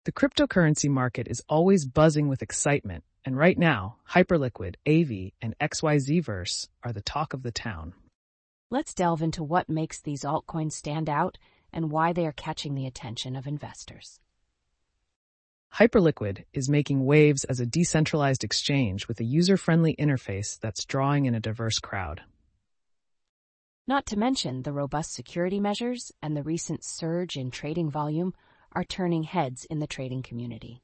The cryptocurrency market is always buzzing with excitement, and right now, Hyperliquid, AV, and XYZverse are the talk of the town. Let's delve into what makes these altcoins stand out and why they are catching the attention of investors. Hyperliquid is making waves as a decentralized exchange with a user-friendly interface that's drawing in a diverse crowd. Not to mention the robust security measures and the recent surge in trading volume are turning heads in the trading community.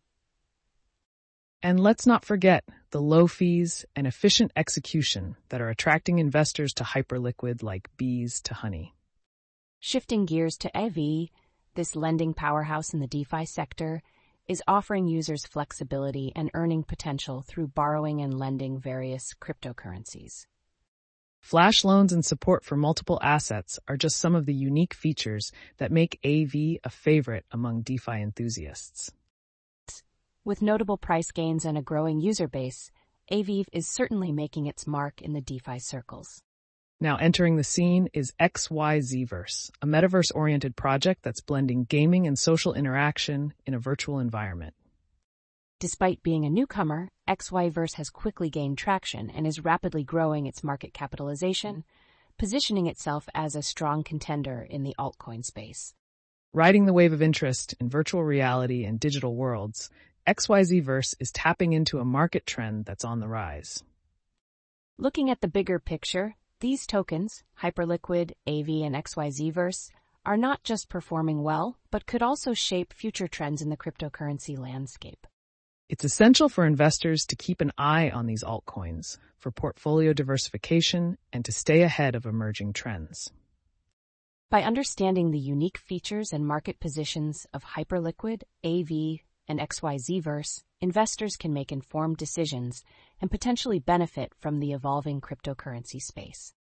And let's not forget the low fees and efficient execution that are attracting investors to Hyperliquid like bees to honey. Shifting gears to AV, this lending powerhouse in the DeFi sector is offering users flexibility and earning potential through borrowing and lending various cryptocurrencies. Flash loans and support for multiple assets are just some of the unique features that make AV a favorite among DeFi enthusiasts. With notable price gains and a growing user base, AV is certainly making its mark in the DeFi circles. Now entering the scene is XYZverse, a metaverse-oriented project that's blending gaming and social interaction in a virtual environment. Despite being a newcomer, XYverse has quickly gained traction and is rapidly growing its market capitalization, positioning itself as a strong contender in the altcoin space. Riding the wave of interest in virtual reality and digital worlds, XYZverse is tapping into a market trend that's on the rise. Looking at the bigger picture, these tokens, Hyperliquid, AV, and XYZverse, are not just performing well, but could also shape future trends in the cryptocurrency landscape. It's essential for investors to keep an eye on these altcoins for portfolio diversification and to stay ahead of emerging trends. By understanding the unique features and market positions of Hyperliquid, AV, and XYZverse, investors can make informed decisions and potentially benefit from the evolving cryptocurrency space.